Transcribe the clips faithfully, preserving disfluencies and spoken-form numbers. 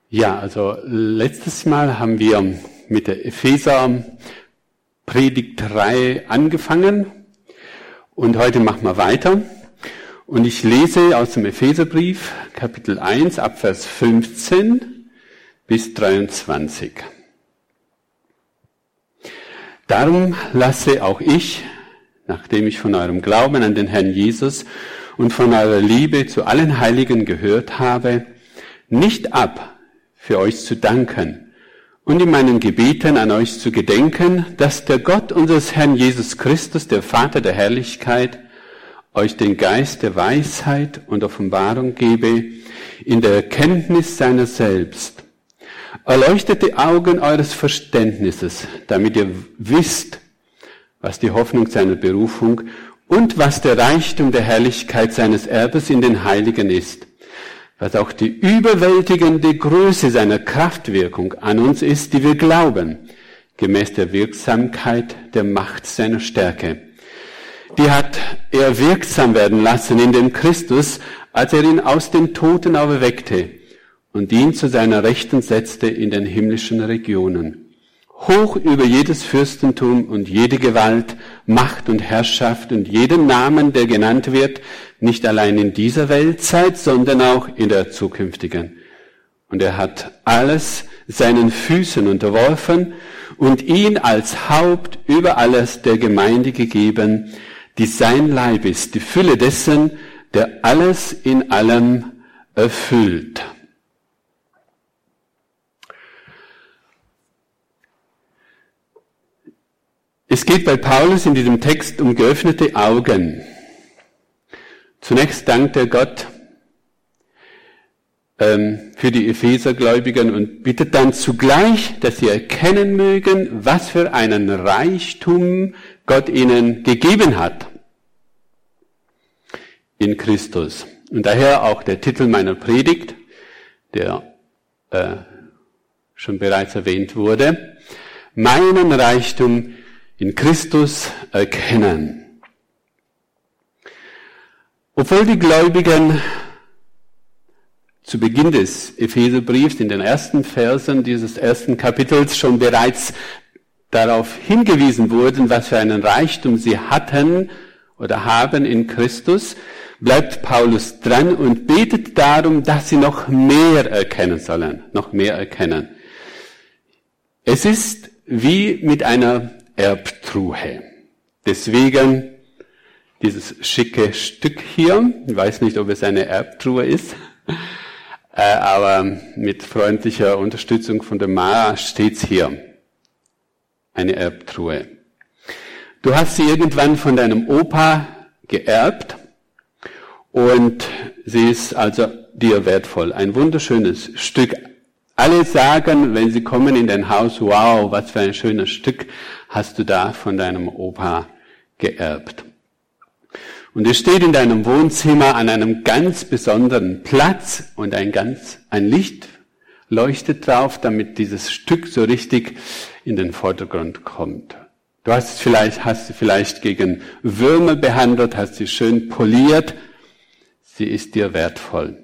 Ja, also letztes Mal haben wir mit der Epheser-Predigtreihe angefangen und heute machen wir weiter. Und ich lese aus dem Epheserbrief, Kapitel eins, Abvers fünfzehn bis dreiundzwanzig. Darum lasse auch ich, nachdem ich von eurem Glauben an den Herrn Jesus und von eurer Liebe zu allen Heiligen gehört habe, nicht ab, für euch zu danken und in meinen Gebeten an euch zu gedenken, dass der Gott unseres Herrn Jesus Christus, der Vater der Herrlichkeit, euch den Geist der Weisheit und Offenbarung gebe in der Erkenntnis seiner selbst. Erleuchtet die Augen eures Verständnisses, damit ihr wisst, was die Hoffnung seiner Berufung und was der Reichtum der Herrlichkeit seines Erbes in den Heiligen ist, was auch die überwältigende Größe seiner Kraftwirkung an uns ist, die wir glauben, gemäß der Wirksamkeit der Macht seiner Stärke. Die hat er wirksam werden lassen in dem Christus, als er ihn aus den Toten auferweckte und ihn zu seiner Rechten setzte in den himmlischen Regionen. Hoch über jedes Fürstentum und jede Gewalt, Macht und Herrschaft und jeden Namen, der genannt wird, nicht allein in dieser Weltzeit, sondern auch in der zukünftigen. Und er hat alles seinen Füßen unterworfen und ihn als Haupt über alles der Gemeinde gegeben, die sein Leib ist, die Fülle dessen, der alles in allem erfüllt. Es geht bei Paulus in diesem Text um geöffnete Augen. Zunächst dankt er Gott ähm, für die Ephesergläubigen und bittet dann zugleich, dass sie erkennen mögen, was für einen Reichtum Gott ihnen gegeben hat in Christus. Und daher auch der Titel meiner Predigt, der äh, schon bereits erwähnt wurde, meinen Reichtum in Christus erkennen. Obwohl die Gläubigen zu Beginn des Epheserbriefs in den ersten Versen dieses ersten Kapitels schon bereits darauf hingewiesen wurden, was für einen Reichtum sie hatten oder haben in Christus, bleibt Paulus dran und betet darum, dass sie noch mehr erkennen sollen, noch mehr erkennen. Es ist wie mit einer Erbtruhe. Deswegen dieses schicke Stück hier. Ich weiß nicht, ob es eine Erbtruhe ist, äh, aber mit freundlicher Unterstützung von der Mara steht's hier. Eine Erbtruhe. Du hast sie irgendwann von deinem Opa geerbt und sie ist also dir wertvoll. Ein wunderschönes Stück. Alle sagen, wenn sie kommen in dein Haus, wow, was für ein schönes Stück hast du da von deinem Opa geerbt. Und es steht in deinem Wohnzimmer an einem ganz besonderen Platz und ein ganz, ein Licht leuchtet drauf, damit dieses Stück so richtig in den Vordergrund kommt. Du hast es vielleicht, hast sie vielleicht gegen Würmer behandelt, hast sie schön poliert. Sie ist dir wertvoll.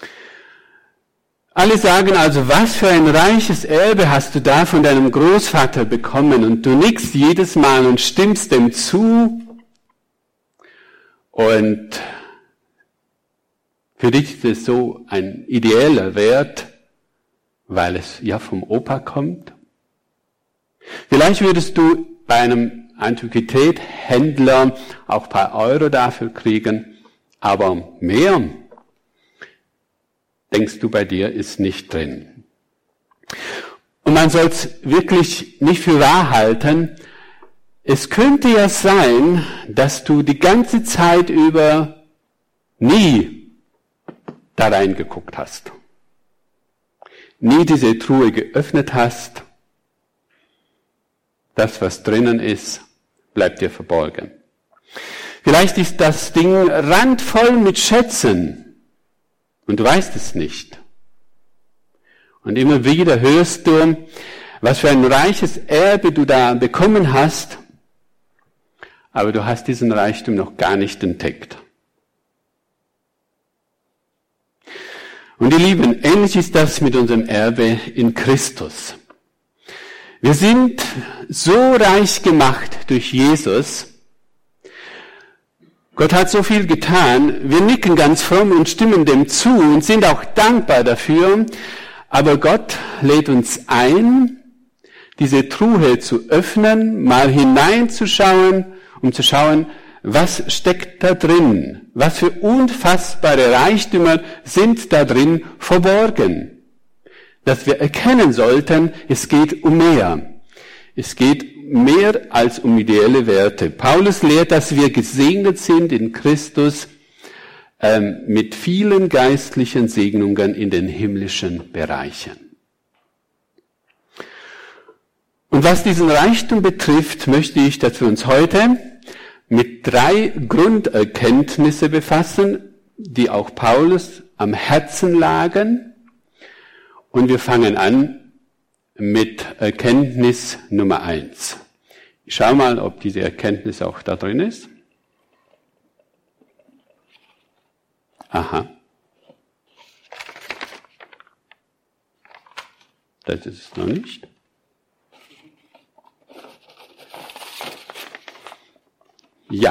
Alle sagen also, was für ein reiches Erbe hast du da von deinem Großvater bekommen? Und du nickst jedes Mal und stimmst dem zu. Und für dich ist es so ein ideeller Wert, weil es ja vom Opa kommt. Vielleicht würdest du bei einem Antiquitäthändler auch ein paar Euro dafür kriegen, aber mehr, denkst du, bei dir ist nicht drin. Und man soll es wirklich nicht für wahr halten. Es könnte ja sein, dass du die ganze Zeit über nie da reingeguckt hast. Nie diese Truhe geöffnet hast. Das, was drinnen ist, bleibt dir verborgen. Vielleicht ist das Ding randvoll mit Schätzen. Und du weißt es nicht. Und immer wieder hörst du, was für ein reiches Erbe du da bekommen hast, aber du hast diesen Reichtum noch gar nicht entdeckt. Und ihr Lieben, ähnlich ist das mit unserem Erbe in Christus. Wir sind so reich gemacht durch Jesus. Gott hat so viel getan. Wir nicken ganz fromm und stimmen dem zu und sind auch dankbar dafür. Aber Gott lädt uns ein, diese Truhe zu öffnen, mal hineinzuschauen, um zu schauen, was steckt da drin? Was für unfassbare Reichtümer sind da drin verborgen? Dass wir erkennen sollten, es geht um mehr. Es geht mehr als um ideelle Werte. Paulus lehrt, dass wir gesegnet sind in Christus ähm, mit vielen geistlichen Segnungen in den himmlischen Bereichen. Und was diesen Reichtum betrifft, möchte ich, dass wir uns heute mit drei Grunderkenntnisse befassen, die auch Paulus am Herzen lagen. Und wir fangen an mit Erkenntnis Nummer eins. Ich schaue mal, ob diese Erkenntnis auch da drin ist. Aha. Das ist es noch nicht. Ja.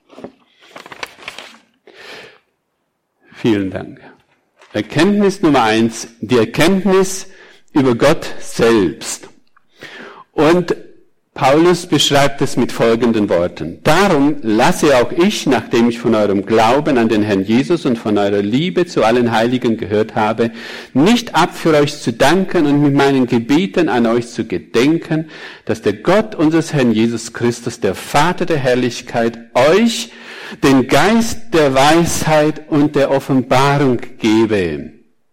Vielen Dank. Erkenntnis Nummer eins, die Erkenntnis über Gott selbst. Und Paulus beschreibt es mit folgenden Worten. Darum lasse auch ich, nachdem ich von eurem Glauben an den Herrn Jesus und von eurer Liebe zu allen Heiligen gehört habe, nicht ab für euch zu danken und mit meinen Gebeten an euch zu gedenken, dass der Gott unseres Herrn Jesus Christus, der Vater der Herrlichkeit, euch den Geist der Weisheit und der Offenbarung gebe,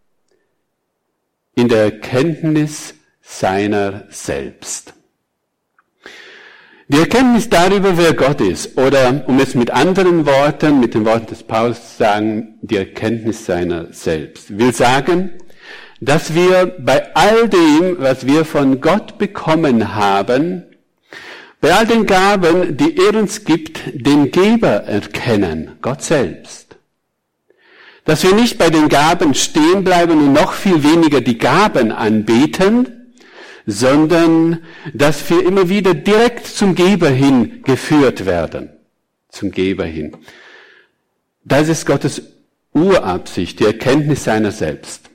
in der Erkenntnis seiner selbst. Die Erkenntnis darüber, wer Gott ist, oder um es mit anderen Worten, mit den Worten des Paulus zu sagen, die Erkenntnis seiner selbst, will sagen, dass wir bei all dem, was wir von Gott bekommen haben, bei all den Gaben, die er uns gibt, den Geber erkennen, Gott selbst. Dass wir nicht bei den Gaben stehen bleiben und noch viel weniger die Gaben anbeten, sondern dass wir immer wieder direkt zum Geber hin geführt werden. Zum Geber hin. Das ist Gottes Urabsicht, die Erkenntnis seiner selbst.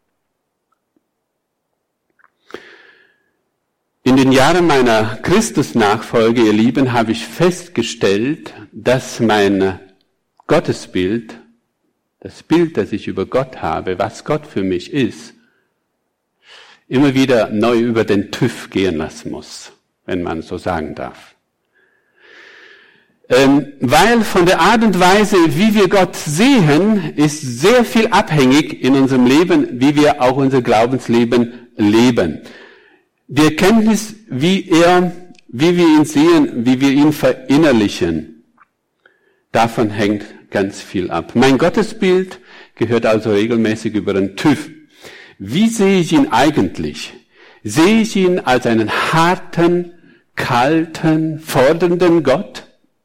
In den Jahren meiner Christusnachfolge, ihr Lieben, habe ich festgestellt, dass mein Gottesbild, das Bild, das ich über Gott habe, was Gott für mich ist, immer wieder neu über den TÜV gehen lassen muss, wenn man so sagen darf. Ähm, weil von der Art und Weise, wie wir Gott sehen, ist sehr viel abhängig in unserem Leben, wie wir auch unser Glaubensleben leben. Die Erkenntnis, wie er, wie wir ihn sehen, wie wir ihn verinnerlichen, davon hängt ganz viel ab. Mein Gottesbild gehört also regelmäßig über den TÜV. Wie sehe ich ihn eigentlich? Sehe ich ihn als einen harten, kalten, fordernden Gott?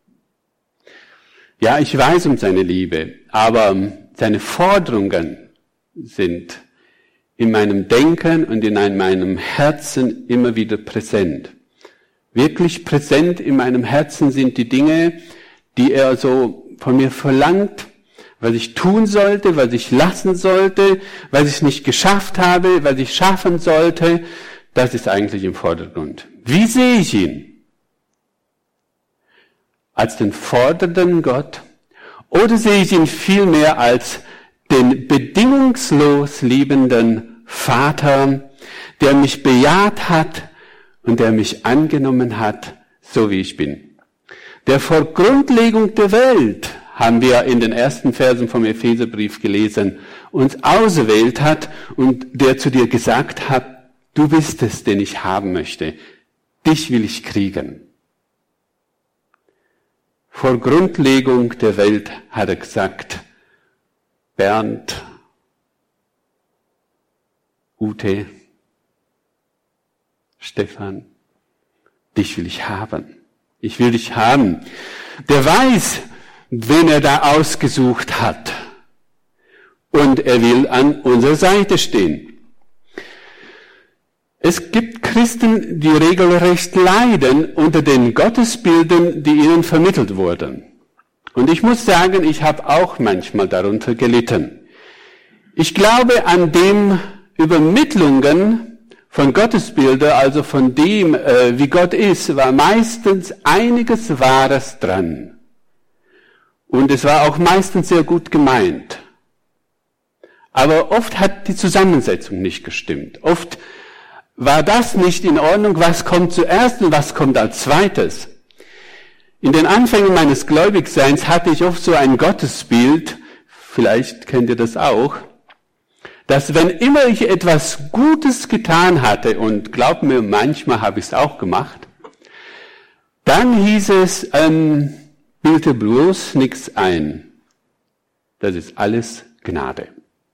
Ja, ich weiß um seine Liebe, aber seine Forderungen sind in meinem Denken und in meinem Herzen immer wieder präsent. Wirklich präsent in meinem Herzen sind die Dinge, die er so von mir verlangt, was ich tun sollte, was ich lassen sollte, was ich nicht geschafft habe, was ich schaffen sollte. Das ist eigentlich im Vordergrund. Wie sehe ich ihn? Als den fordernden Gott? Oder sehe ich ihn vielmehr als den bedingungslos liebenden Vater, der mich bejaht hat und der mich angenommen hat, so wie ich bin? Der vor Grundlegung der Welt, haben wir in den ersten Versen vom Epheserbrief gelesen, uns auserwählt hat und der zu dir gesagt hat, du bist es, den ich haben möchte. Dich will ich kriegen. Vor Grundlegung der Welt hat er gesagt, Bernd, Ute, Stefan, dich will ich haben. Ich will dich haben. Der weiß, wen er da ausgesucht hat. und er will an unserer Seite stehen. Es gibt Christen, die regelrecht leiden unter den Gottesbildern, die ihnen vermittelt wurden. Und ich muss sagen, ich habe auch manchmal darunter gelitten. Ich glaube, an den Übermittlungen von Gottesbildern, also von dem, äh, wie Gott ist, war meistens einiges Wahres dran. Und es war auch meistens sehr gut gemeint. Aber oft hat die Zusammensetzung nicht gestimmt. Oft war das nicht in Ordnung, was kommt zuerst und was kommt als zweites. In den Anfängen meines Gläubigseins hatte ich oft so ein Gottesbild, vielleicht kennt ihr das auch, dass wenn immer ich etwas Gutes getan hatte, und glaubt mir, manchmal habe ich es auch gemacht, dann hieß es, ähm, bilde bloß nichts ein. Das ist alles Gnade.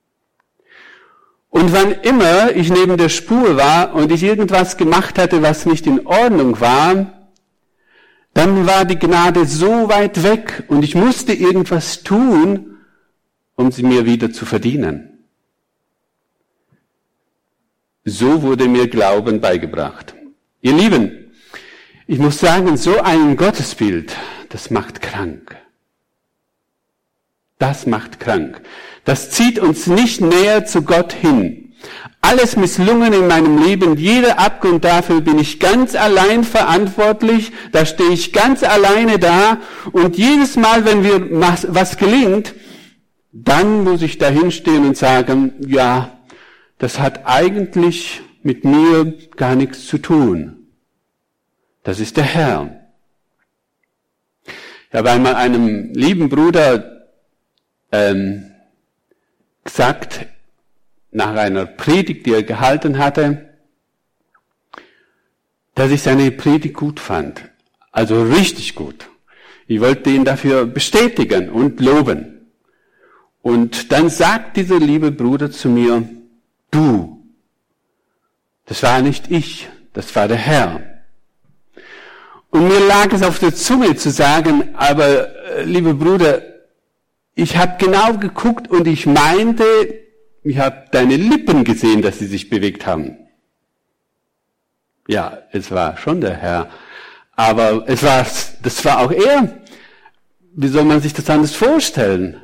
Und wann immer ich neben der Spur war und ich irgendwas gemacht hatte, was nicht in Ordnung war, dann war die Gnade so weit weg und ich musste irgendwas tun, um sie mir wieder zu verdienen. So wurde mir Glauben beigebracht. Ihr Lieben, ich muss sagen, so ein Gottesbild, das macht krank. Das macht krank. Das zieht uns nicht näher zu Gott hin. Alles misslungen in meinem Leben, jeder Abgrund, dafür bin ich ganz allein verantwortlich, da stehe ich ganz alleine da und jedes Mal, wenn mir was gelingt, dann muss ich dahin stehen und sagen, ja, das hat eigentlich mit mir gar nichts zu tun. Das ist der Herr. Ich habe einmal einem lieben Bruder ähm, gesagt, nach einer Predigt, die er gehalten hatte, dass ich seine Predigt gut fand. Also richtig gut. Ich wollte ihn dafür bestätigen und loben. Und dann sagt dieser liebe Bruder zu mir, du, das war nicht ich, das war der Herr. Und mir lag es auf der Zunge zu sagen, aber äh, liebe Bruder, ich habe genau geguckt und ich meinte, ich habe deine Lippen gesehen, dass sie sich bewegt haben. Ja, es war schon der Herr. Aber es war, das war auch er. Wie soll man sich das anders vorstellen?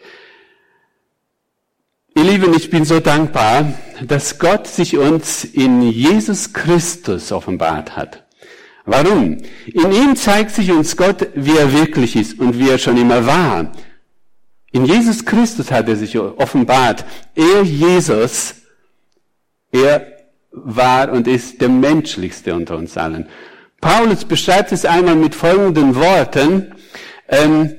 Ihr Lieben, ich bin so dankbar, dass Gott sich uns in Jesus Christus offenbart hat. Warum? In ihm zeigt sich uns Gott, wie er wirklich ist und wie er schon immer war. In Jesus Christus hat er sich offenbart. Er, Jesus, er war und ist der menschlichste unter uns allen. Paulus beschreibt es einmal mit folgenden Worten. Ähm,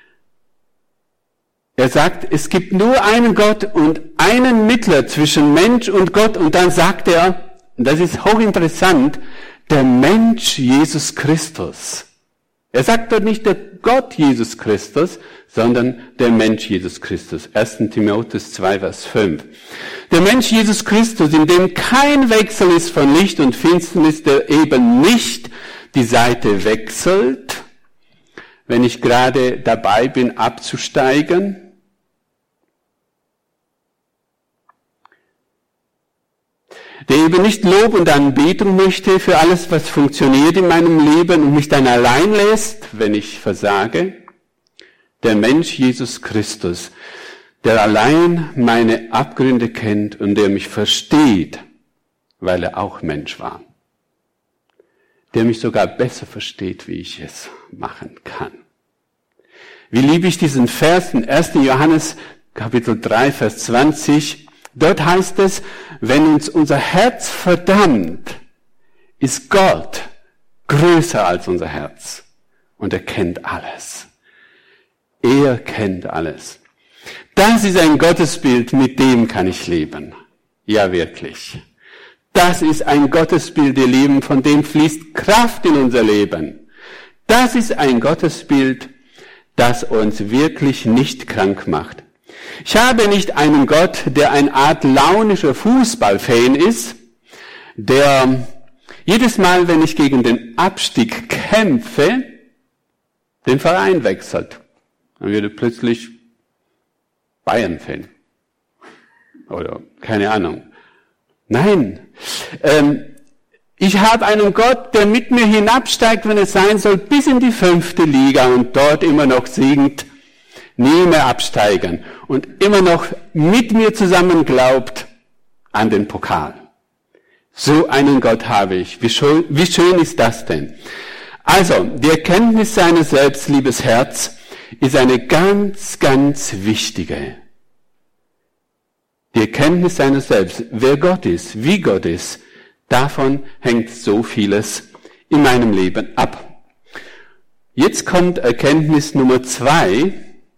er sagt, es gibt nur einen Gott und einen Mittler zwischen Mensch und Gott. Und dann sagt er, und das ist hochinteressant, der Mensch Jesus Christus. Er sagt dort nicht der Gott Jesus Christus, sondern der Mensch Jesus Christus. erster Timotheus zwei, Vers fünf. Der Mensch Jesus Christus, in dem kein Wechsel ist von Licht und Finsternis, der eben nicht die Seite wechselt, wenn ich gerade dabei bin, abzusteigen. Der eben nicht Lob und Anbetung möchte für alles, was funktioniert in meinem Leben und mich dann allein lässt, wenn ich versage. Der Mensch Jesus Christus, der allein meine Abgründe kennt und der mich versteht, weil er auch Mensch war. Der mich sogar besser versteht, wie ich es machen kann. Wie liebe ich diesen Vers in erster Johannes Kapitel drei, Vers zwanzig. Dort heißt es, wenn uns unser Herz verdammt, ist Gott größer als unser Herz und er kennt alles. Er kennt alles. Das ist ein Gottesbild, mit dem kann ich leben. Ja, wirklich. Das ist ein Gottesbild, ihr Lieben, von dem fließt Kraft in unser Leben. Das ist ein Gottesbild, das uns wirklich nicht krank macht. Ich habe nicht einen Gott, der eine Art launischer Fußballfan ist, der jedes Mal, wenn ich gegen den Abstieg kämpfe, den Verein wechselt. Dann wird er plötzlich Bayern-Fan. oder keine Ahnung. Nein, ähm, ich habe einen Gott, der mit mir hinabsteigt, wenn es sein soll, bis in die fünfte Liga und dort immer noch singt, nie mehr absteigen und immer noch mit mir zusammen glaubt an den Pokal. So einen Gott habe ich. Wie schön, wie schön ist das denn? Also, die Erkenntnis seines Selbstliebesherz ist eine ganz, ganz wichtige. Die Erkenntnis seiner selbst, wer Gott ist, wie Gott ist, davon hängt so vieles in meinem Leben ab. Jetzt kommt Erkenntnis Nummer zwei.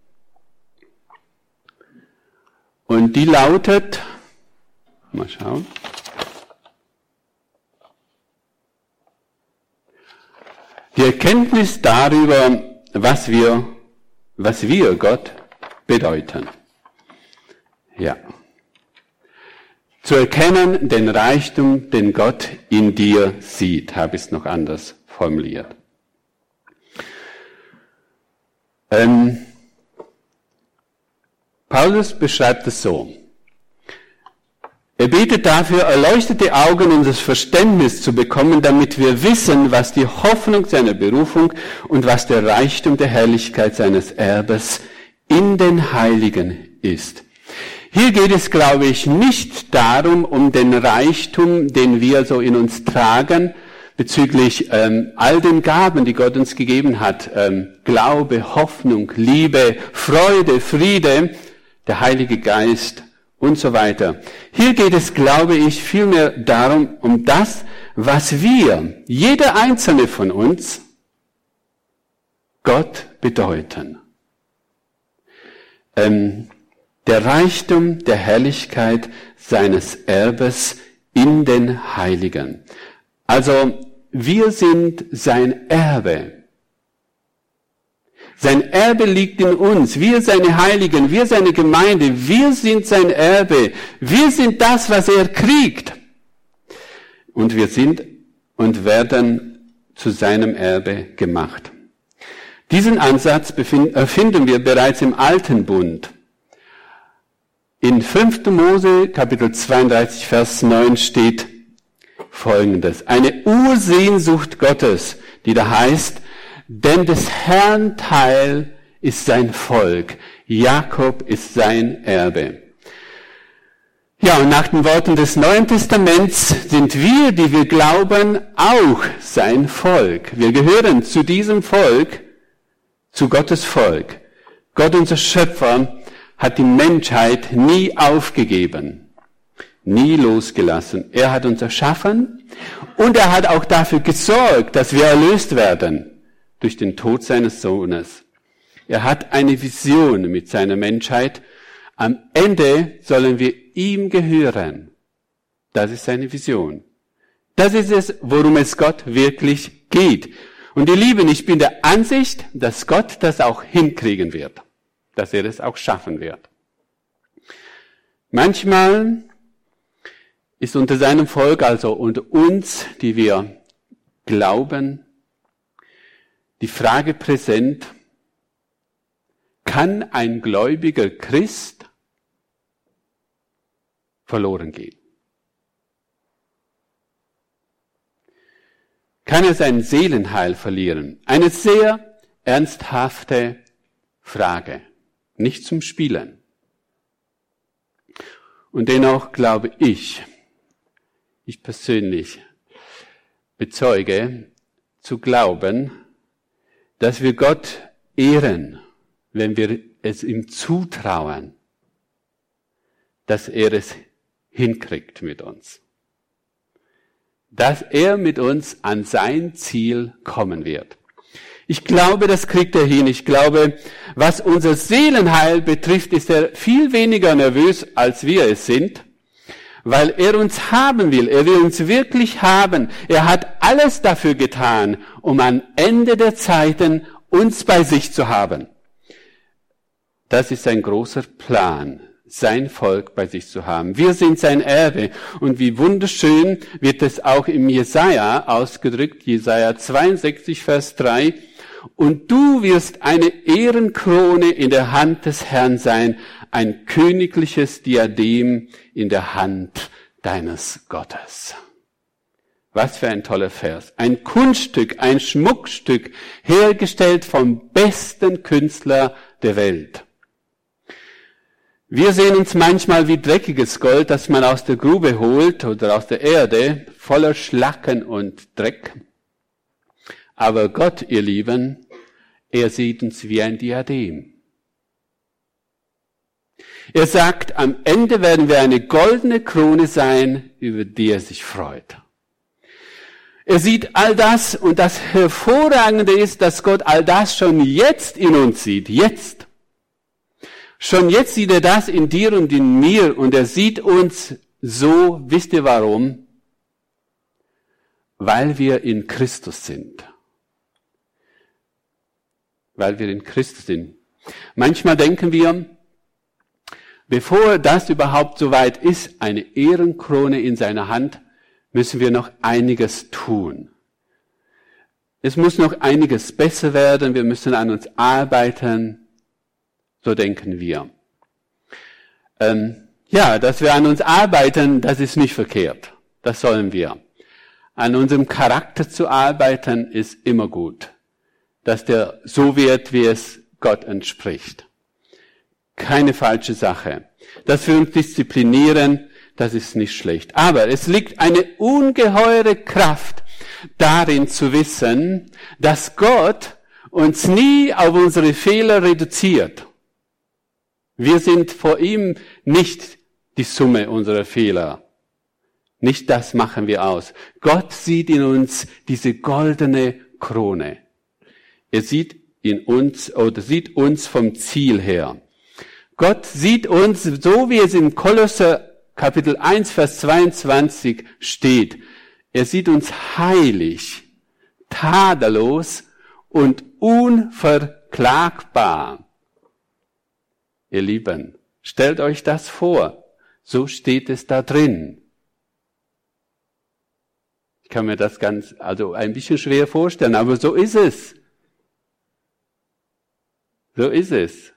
Und die lautet, mal schauen. Die Erkenntnis darüber, was wir, was wir Gott bedeuten. Ja. Zu erkennen den Reichtum, den Gott in dir sieht, habe ich es noch anders formuliert. Ähm, Paulus beschreibt es so. Er betet dafür, erleuchtete Augen, um das Verständnis zu bekommen, damit wir wissen, was die Hoffnung seiner Berufung und was der Reichtum der Herrlichkeit seines Erbes in den Heiligen ist. Hier geht es, glaube ich, nicht darum, um den Reichtum, den wir so in uns tragen, bezüglich ähm, all den Gaben, die Gott uns gegeben hat, ähm, Glaube, Hoffnung, Liebe, Freude, Friede, der Heilige Geist und so weiter. Hier geht es, glaube ich, vielmehr darum, um das, was wir, jeder einzelne von uns, Gott bedeuten. Ähm, der Reichtum der Herrlichkeit seines Erbes in den Heiligen. Also, wir sind sein Erbe. Sein Erbe liegt in uns. Wir seine Heiligen, wir seine Gemeinde, wir sind sein Erbe. Wir sind das, was er kriegt. Und wir sind und werden zu seinem Erbe gemacht. Diesen Ansatz finden wir bereits im Alten Bund. In fünfter Mose, Kapitel zweiunddreißig, Vers neun steht Folgendes. Eine Ursehnsucht Gottes, die da heißt, denn des Herrn Teil ist sein Volk, Jakob ist sein Erbe. Ja, und nach den Worten des Neuen Testaments sind wir, die wir glauben, auch sein Volk. Wir gehören zu diesem Volk, zu Gottes Volk. Gott, unser Schöpfer, hat die Menschheit nie aufgegeben, nie losgelassen. Er hat uns erschaffen und er hat auch dafür gesorgt, dass wir erlöst werden durch den Tod seines Sohnes. Er hat eine Vision mit seiner Menschheit. Am Ende sollen wir ihm gehören. Das ist seine Vision. Das ist es, worum es Gott wirklich geht. Und ihr Lieben, ich bin der Ansicht, dass Gott das auch hinkriegen wird. Dass er es auch schaffen wird. Manchmal ist unter seinem Volk, also unter uns, die wir glauben, die Frage präsent, kann ein gläubiger Christ verloren gehen? Kann er sein Seelenheil verlieren? Eine sehr ernsthafte Frage. Nicht zum Spielen. Und dennoch glaube ich, ich persönlich bezeuge, zu glauben, dass wir Gott ehren, wenn wir es ihm zutrauen, dass er es hinkriegt mit uns. Dass er mit uns an sein Ziel kommen wird. Ich glaube, das kriegt er hin. Ich glaube, was unser Seelenheil betrifft, ist er viel weniger nervös, als wir es sind, weil er uns haben will. Er will uns wirklich haben. Er hat alles dafür getan, um am Ende der Zeiten uns bei sich zu haben. Das ist ein großer Plan, sein Volk bei sich zu haben. Wir sind sein Erbe. Und wie wunderschön wird es auch im Jesaja ausgedrückt, Jesaja zweiundsechzig, Vers drei. und du wirst eine Ehrenkrone in der Hand des Herrn sein, ein königliches Diadem in der Hand deines Gottes. Was für ein toller Vers. Ein Kunststück, ein Schmuckstück, hergestellt vom besten Künstler der Welt. Wir sehen uns manchmal wie dreckiges Gold, das man aus der Grube holt oder aus der Erde, voller Schlacken und Dreck. Aber Gott, ihr Lieben, er sieht uns wie ein Diadem. Er sagt, am Ende werden wir eine goldene Krone sein, über die er sich freut. Er sieht all das, und das Hervorragende ist, dass Gott all das schon jetzt in uns sieht. Jetzt. Schon jetzt sieht er das in dir und in mir, und er sieht uns so, wisst ihr warum? Weil wir in Christus sind. Weil wir in Christus sind. Manchmal denken wir, bevor das überhaupt so weit ist, eine Ehrenkrone in seiner Hand, müssen wir noch einiges tun. Es muss noch einiges besser werden, wir müssen an uns arbeiten, so denken wir. Ähm, ja, dass wir an uns arbeiten, das ist nicht verkehrt, das sollen wir. An unserem Charakter zu arbeiten, ist immer gut, dass der so wird, wie es Gott entspricht. Keine falsche Sache. Dass wir uns disziplinieren, das ist nicht schlecht. Aber es liegt eine ungeheure Kraft darin zu wissen, dass Gott uns nie auf unsere Fehler reduziert. Wir sind vor ihm nicht die Summe unserer Fehler. Nicht das machen wir aus. Gott sieht in uns diese goldene Krone. Er sieht in uns, oder sieht uns vom Ziel her. Gott sieht uns, so wie es in Kolosser Kapitel eins, Vers zweiundzwanzig steht. Er sieht uns heilig, tadellos und unverklagbar. Ihr Lieben, stellt euch das vor. So steht es da drin. Ich kann mir das ganz, also ein bisschen schwer vorstellen, aber so ist es. So ist es.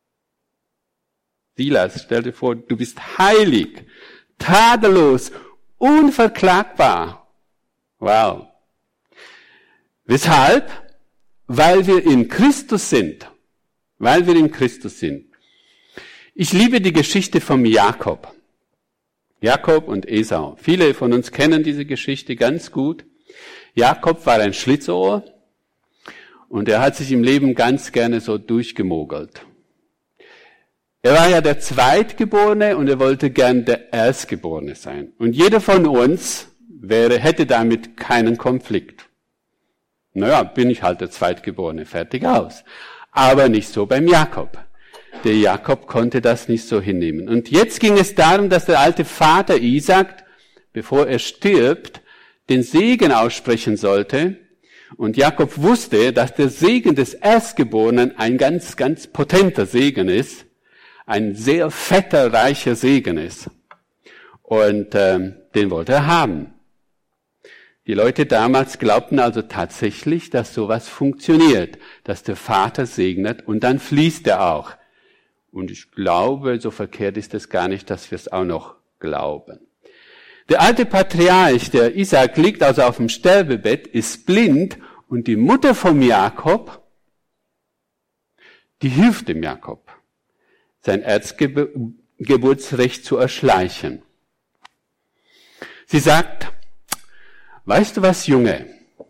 Silas, stell dir vor, du bist heilig, tadellos, unverklagbar. Wow. Weshalb? Weil wir in Christus sind. Weil wir in Christus sind. Ich liebe die Geschichte vom Jakob. Jakob und Esau. Viele von uns kennen diese Geschichte ganz gut. Jakob war ein Schlitzohr und er hat sich im Leben ganz gerne so durchgemogelt. Er war ja der Zweitgeborene und er wollte gern der Erstgeborene sein. Und jeder von uns wäre, hätte damit keinen Konflikt. Naja, bin ich halt der Zweitgeborene, fertig aus. Aber nicht so beim Jakob. Der Jakob konnte das nicht so hinnehmen. Und jetzt ging es darum, dass der alte Vater Isaac, bevor er stirbt, den Segen aussprechen sollte. Und Jakob wusste, dass der Segen des Erstgeborenen ein ganz, ganz potenter Segen ist. Ein sehr fetter, reicher Segen ist. Und ähm, den wollte er haben. Die Leute damals glaubten also tatsächlich, dass sowas funktioniert, dass der Vater segnet und dann fließt er auch. Und ich glaube, so verkehrt ist es gar nicht, dass wir es auch noch glauben. Der alte Patriarch, der Isaac, liegt also auf dem Sterbebett, ist blind und die Mutter vom Jakob, die hilft dem Jakob, sein Erstgeburtsrecht zu erschleichen. Sie sagt, weißt du was, Junge?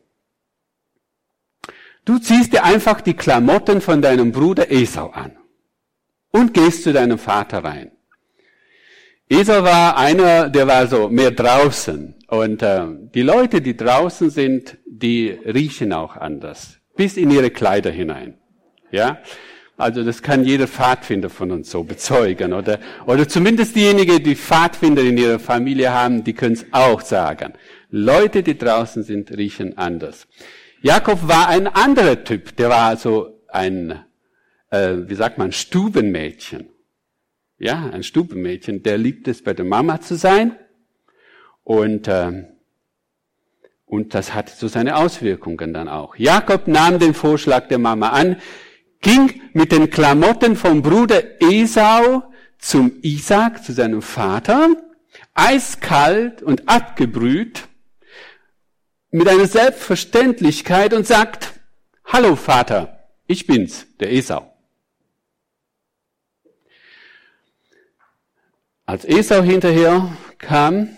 Du ziehst dir einfach die Klamotten von deinem Bruder Esau an und gehst zu deinem Vater rein. Esau war einer, der war so mehr draußen. Und äh, die Leute, die draußen sind, die riechen auch anders. Bis in ihre Kleider hinein. Ja? Also das kann jeder Pfadfinder von uns so bezeugen. Oder, oder zumindest diejenigen, die Pfadfinder in ihrer Familie haben, die können es auch sagen. Leute, die draußen sind, riechen anders. Jakob war ein anderer Typ. Der war also ein, äh, wie sagt man, Stubenmädchen. Ja, ein Stubenmädchen. Der liebt es, bei der Mama zu sein. Und, äh, Und das hatte so seine Auswirkungen dann auch. Jakob nahm den Vorschlag der Mama an, ging mit den Klamotten vom Bruder Esau zum Isaak, zu seinem Vater, eiskalt und abgebrüht, mit einer Selbstverständlichkeit und sagt, hallo Vater, ich bin's, der Esau. Als Esau hinterher kam,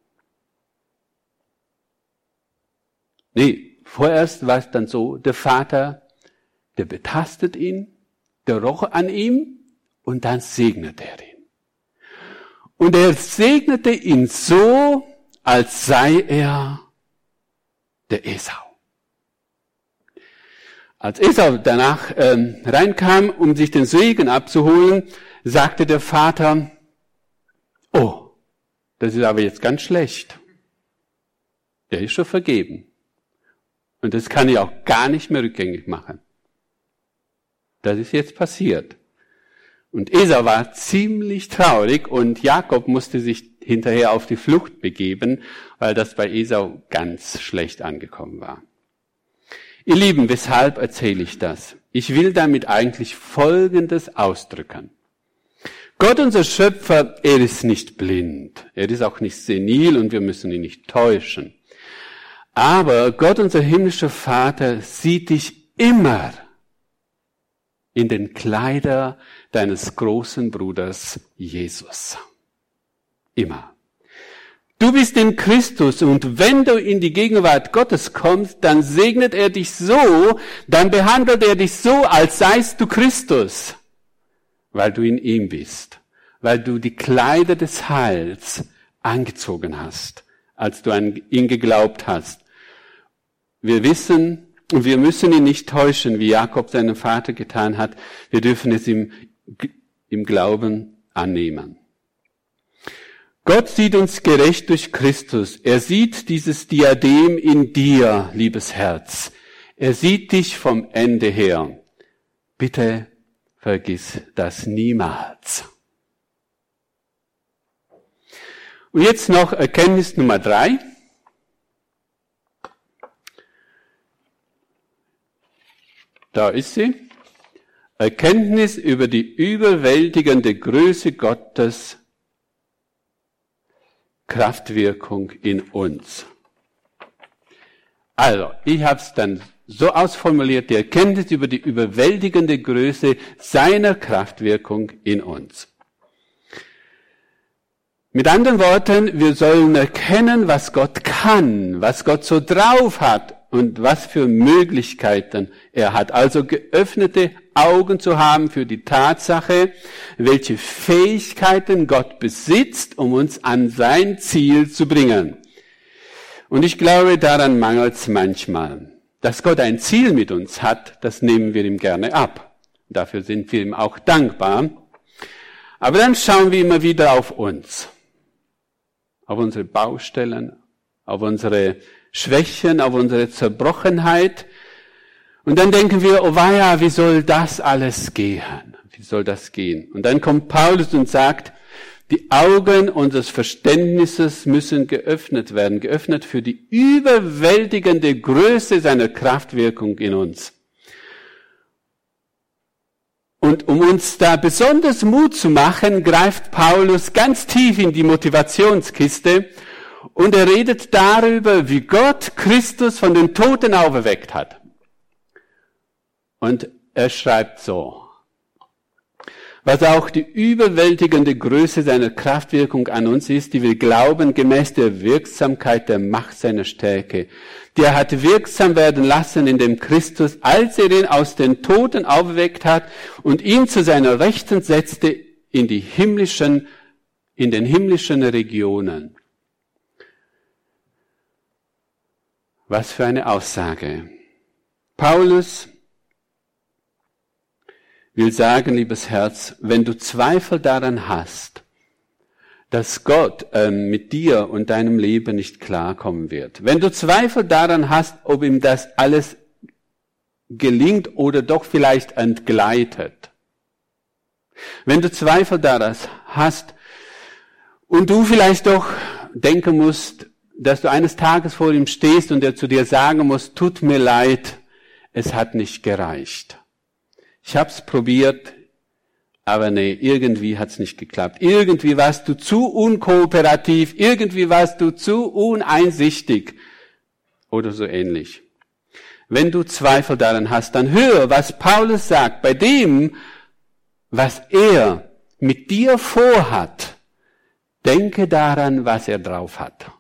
nee, vorerst war es dann so, der Vater, der betastet ihn, der roch an ihm und dann segnet er ihn. Und er segnete ihn so, als sei er der Esau. Als Esau danach ähm, reinkam, um sich den Segen abzuholen, sagte der Vater, oh, das ist aber jetzt ganz schlecht. Der ist schon vergeben. Und das kann ich auch gar nicht mehr rückgängig machen. Das ist jetzt passiert. Und Esau war ziemlich traurig und Jakob musste sich hinterher auf die Flucht begeben, weil das bei Esau ganz schlecht angekommen war. Ihr Lieben, weshalb erzähle ich das? Ich will damit eigentlich Folgendes ausdrücken. Gott, unser Schöpfer, er ist nicht blind. Er ist auch nicht senil und wir müssen ihn nicht täuschen. Aber Gott, unser himmlischer Vater, sieht dich immer in den Kleider deines großen Bruders Jesus. Immer. Du bist in Christus und wenn du in die Gegenwart Gottes kommst, dann segnet er dich so, dann behandelt er dich so, als seist du Christus, weil du in ihm bist, weil du die Kleider des Heils angezogen hast, als du an ihn geglaubt hast. Wir wissen, und wir müssen ihn nicht täuschen, wie Jakob seinen Vater getan hat. Wir dürfen es im, im Glauben annehmen. Gott sieht uns gerecht durch Christus. Er sieht dieses Diadem in dir, liebes Herz. Er sieht dich vom Ende her. Bitte vergiss das niemals. Und jetzt noch Erkenntnis Nummer drei. Da ist sie. Erkenntnis über die überwältigende Größe Gottes, Kraftwirkung in uns. Also, ich habe es dann so ausformuliert, die Erkenntnis über die überwältigende Größe seiner Kraftwirkung in uns. Mit anderen Worten, wir sollen erkennen, was Gott kann, was Gott so drauf hat und was für Möglichkeiten er hat. Also geöffnete Augen zu haben für die Tatsache, welche Fähigkeiten Gott besitzt, um uns an sein Ziel zu bringen. Und ich glaube, daran mangelt es manchmal. Dass Gott ein Ziel mit uns hat, das nehmen wir ihm gerne ab. Dafür sind wir ihm auch dankbar. Aber dann schauen wir immer wieder auf uns. Auf unsere Baustellen, auf unsere Schwächen, auf unsere Zerbrochenheit. Und dann denken wir, oh weia, wie soll das alles gehen? Wie soll das gehen? Und dann kommt Paulus und sagt, die Augen unseres Verständnisses müssen geöffnet werden, geöffnet für die überwältigende Größe seiner Kraftwirkung in uns. Und um uns da besonders Mut zu machen, greift Paulus ganz tief in die Motivationskiste und er redet darüber, wie Gott Christus von den Toten auferweckt hat. Und er schreibt so, was auch die überwältigende Größe seiner Kraftwirkung an uns ist, die wir glauben, gemäß der Wirksamkeit der Macht seiner Stärke. Die er hat wirksam werden lassen in dem Christus, als er ihn aus den Toten auferweckt hat und ihn zu seiner Rechten setzte in die himmlischen, in den himmlischen Regionen. Was für eine Aussage. Paulus will sagen, liebes Herz, wenn du Zweifel daran hast, dass Gott ähm, mit dir und deinem Leben nicht klarkommen wird, wenn du Zweifel daran hast, ob ihm das alles gelingt oder doch vielleicht entgleitet, wenn du Zweifel daran hast und du vielleicht doch denken musst, dass du eines Tages vor ihm stehst und er zu dir sagen muss, tut mir leid, es hat nicht gereicht. Ich hab's probiert, aber nee, irgendwie hat's nicht geklappt. Irgendwie warst du zu unkooperativ, irgendwie warst du zu uneinsichtig oder so ähnlich. Wenn du Zweifel daran hast, dann hör, was Paulus sagt. Bei dem, was er mit dir vorhat, denke daran, was er drauf hat.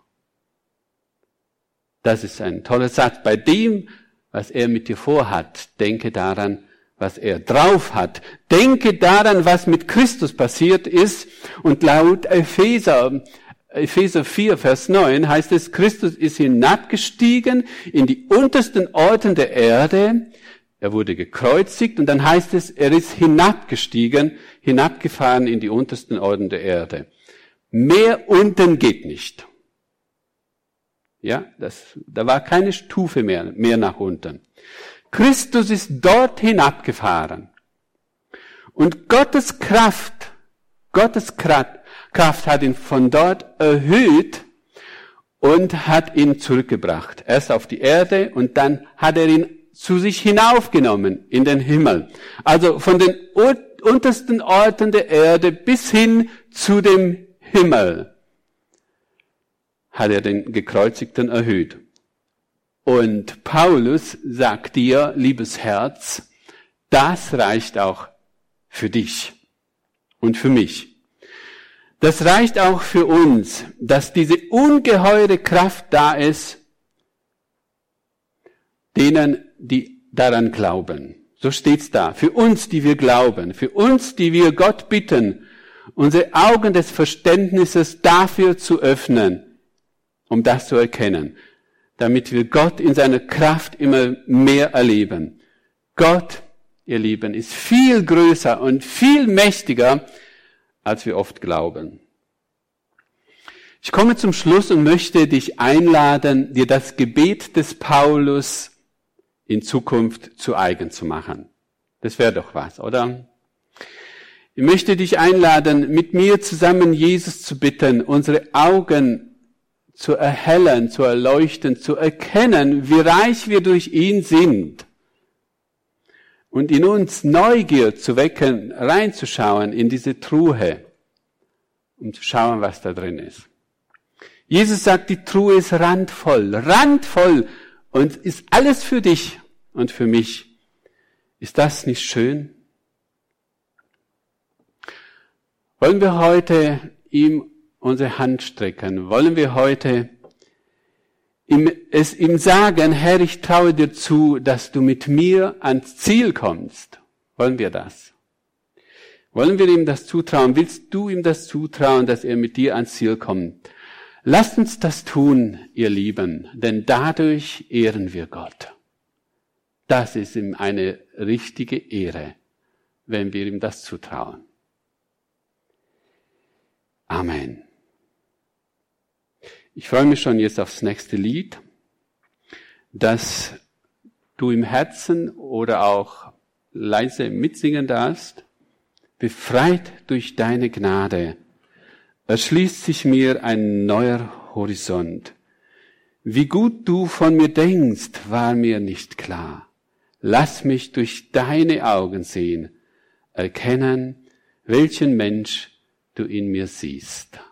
Das ist ein toller Satz. Bei dem, was er mit dir vorhat, denke daran, was er drauf hat. Denke daran, was mit Christus passiert ist. Und laut Epheser, Epheser vier, Vers neun heißt es, Christus ist hinabgestiegen in die untersten Orten der Erde. Er wurde gekreuzigt und dann heißt es, er ist hinabgestiegen, hinabgefahren in die untersten Orten der Erde. Mehr unten geht nicht. Ja, das, da war keine Stufe mehr, mehr nach unten. Christus ist dort hinabgefahren. Und Gottes Kraft, Gottes Kraft hat ihn von dort erhöht und hat ihn zurückgebracht. Erst auf die Erde und dann hat er ihn zu sich hinaufgenommen in den Himmel. Also von den untersten Orten der Erde bis hin zu dem Himmel hat er den Gekreuzigten erhöht. Und Paulus sagt dir, liebes Herz, das reicht auch für dich und für mich. Das reicht auch für uns, dass diese ungeheure Kraft da ist, denen, die daran glauben. So steht's da. Für uns, die wir glauben, für uns, die wir Gott bitten, unsere Augen des Verständnisses dafür zu öffnen, um das zu erkennen, damit wir Gott in seiner Kraft immer mehr erleben. Gott, ihr Lieben, ist viel größer und viel mächtiger, als wir oft glauben. Ich komme zum Schluss und möchte dich einladen, dir das Gebet des Paulus in Zukunft zu eigen zu machen. Das wäre doch was, oder? Ich möchte dich einladen, mit mir zusammen Jesus zu bitten, unsere Augen zu erhellen, zu erleuchten, zu erkennen, wie reich wir durch ihn sind. Und in uns Neugier zu wecken, reinzuschauen in diese Truhe, um zu schauen, was da drin ist. Jesus sagt, die Truhe ist randvoll, randvoll und ist alles für dich und für mich. Ist das nicht schön? Wollen wir heute ihm unsere Hand strecken? Wollen wir heute ihm, es ihm sagen, Herr, ich traue dir zu, dass du mit mir ans Ziel kommst? Wollen wir das? Wollen wir ihm das zutrauen? Willst du ihm das zutrauen, dass er mit dir ans Ziel kommt? Lasst uns das tun, ihr Lieben, denn dadurch ehren wir Gott. Das ist ihm eine richtige Ehre, wenn wir ihm das zutrauen. Amen. Ich freue mich schon jetzt aufs nächste Lied, dass du im Herzen oder auch leise mitsingen darfst. Befreit durch deine Gnade erschließt sich mir ein neuer Horizont. Wie gut du von mir denkst, war mir nicht klar. Lass mich durch deine Augen sehen, erkennen, welchen Mensch du in mir siehst.